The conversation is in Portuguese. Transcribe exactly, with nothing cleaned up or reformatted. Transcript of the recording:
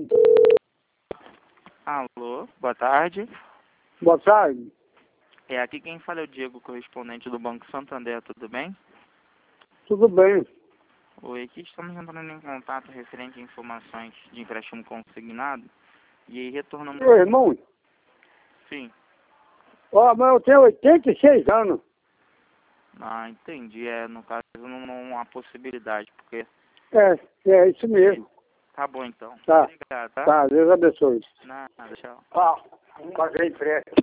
Alô, boa tarde. Boa tarde. É, aqui quem fala é o Diego, correspondente do Banco Santander, tudo bem? Tudo bem? Oi, aqui estamos entrando em contato referente a informações de empréstimo consignado e aí retornamos... Meu irmão, Sim. ó, mas eu tenho oitenta e seis anos. Ah, entendi. É, no caso não, não há possibilidade, porque... É, é isso mesmo. Tá bom então. Tá. Obrigado, tá? Tá, Deus abençoe. Nada, tchau. Ah, fazer empréstimo.